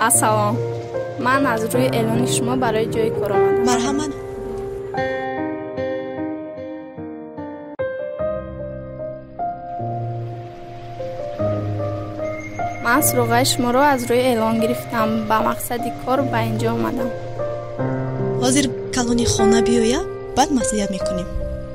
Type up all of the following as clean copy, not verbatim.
السلام، من از روی اعلان شما برای جای کار آمدم. مرحبا. من سروغه شما رو از روی اعلان گرفتم، به مقصد کار به اینجا آمدم. حاضر کلونی خانه بیاید بعد مسئولیت میکنیم.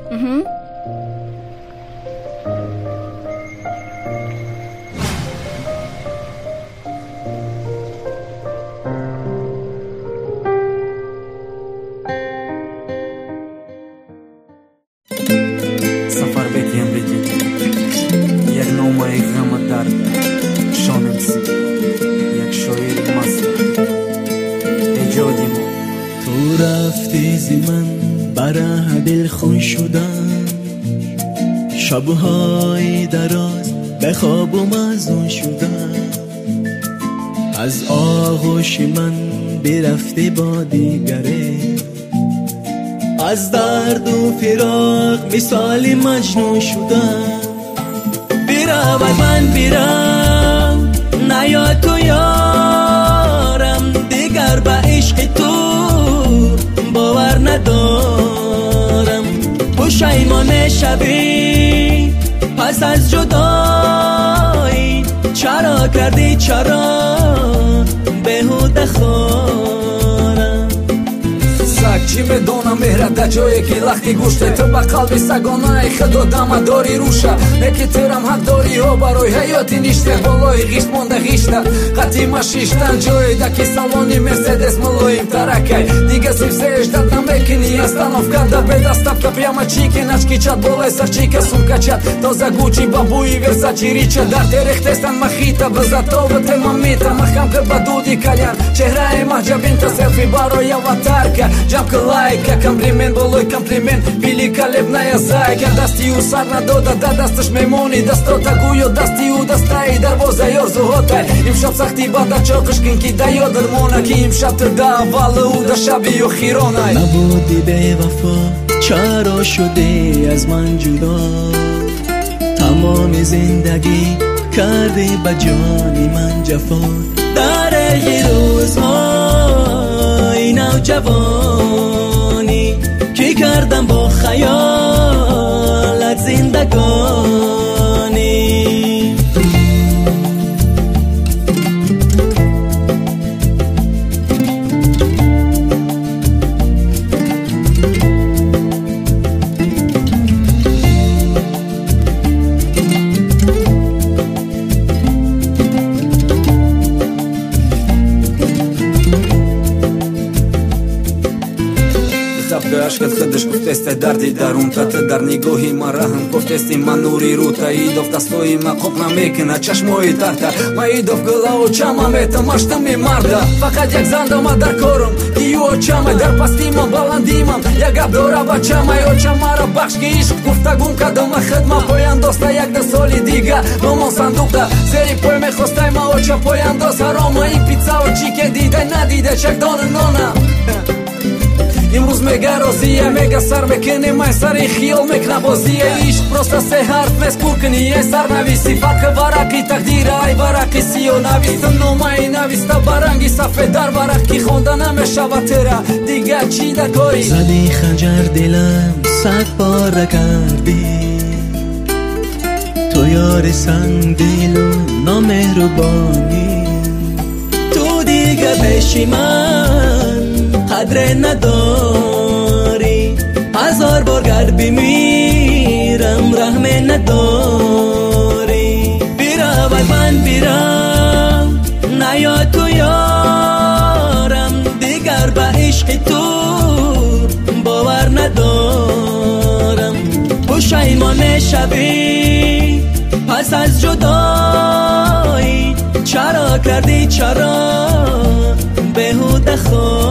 سفر بگیم یک نامه غم درد شاملسی یک شاعر مست ایجادی ما. تو رفتی زی من بره دل خون شدم، شبهای دراز به خواب و مزون شدم، از آغوش من برفتی با دیگره، از درد و فراق مثال مجنون شدم. برود من برم نیا تو یارم، دیگر به عشق تو باور ندارم. پشیمان شبی پس از جدایی، چرا کردی چرا بهوده خورم. چی بدونم مهرت در جایی که لختی گوشته، تو به قلب سگانه خدا دم داری روشه، نکی ترم حق داری ها برای حیاتی نیشته، بالای غیشت مانده غیشته قطیمه شیشتن جایی دکی سالانی مرسیدس ملایم ترکی دیگه سیف سیشتت نمیکنی استانوف کرده به دستف که پیامه چیکی نچکی چد بالای سر چیکه سونکه چد تازه گوچی بابوی ورسا چیری چه در تریختستن مخیطه بزتا و تمامیته مخم که بدودی کلیان چهره محجبین تا سلفی برای وطرکه جمع лайка, комплимент, болой комплимент, великолепная зайка. Дастию сарна дода, да дасташ мемони, дастрота гуйо, дастию дастай, дарвоза ёрзу готай. Им шаб сахти бада чокышкин ки дайо дармона, ки им шаб тырда авалы уда шабио хиронай. نبودی به وفا چرا شدی از من جدا، تمام زندگی کردی به جانی من جفا، در یه روزهای نوجوانی که کردم با خیالت زندگانی. عشقت خودش گفتست دردی درون تت در نگاهی ما رحم گفتستی من نوری رو تاییدوف دستوی ما خوب نمیکنه چشموی ترته ماییدوف گلا و چما میتماشتم مرده فقط یک زندم در کارم دیو چما در پستیمم بلندیمم یک ابدورا با چما یا چما را بخش که عشق گفتگون کدام خدمه پایان دوسته یک ده سالی دیگه با من صندوق ده زیری پای میخواسته ما و چه پایان دوست حرام این پیتزا و چی که دیده ندیده چک دانه نانه امروز میگه راضیه میگه سر میکنی مای سری خیال میکنه بازیه عشق پروسته سه حرف مسکور کنی یه سر نویسی فرق ورقی تقدیره ای ورقی سیو نویستن نومه نویسته برنگی صفحه در ورق کی خونده نمیشه و تره دیگه چی در کاری زدی خنجر دلم 100 بار کردی تو یار سنگدل و نامهربانی تو دیگه پیشی من قدر نداری 1000 بار گر بمیرم رحم نداری برود من برم نیا تو یارم دیگر به عشق تو باور ندارم پشیمان شبی پس از جدایی چرا کردی چرا بهوده خود